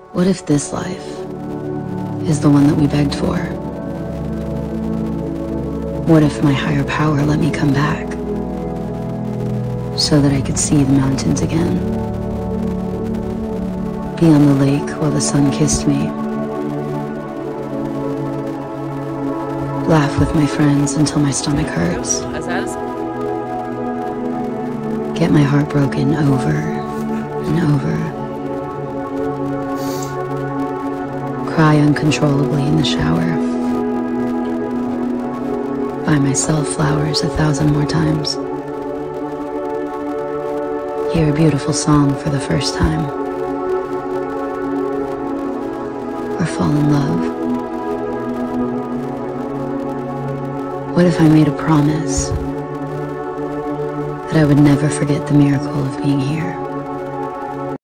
What if this life is the one that we begged for? What if my higher power let me come back so that I could see the mountains again? Be on the lake while the sun kissed me. Laugh with my friends until my stomach hurts. Get my heart broken over and over. Cry uncontrollably in the shower. Buy myself flowers 1,000 more times. Hear a beautiful song for the first time. Or fall in love. What if I made a promise that I would never forget the miracle of being here?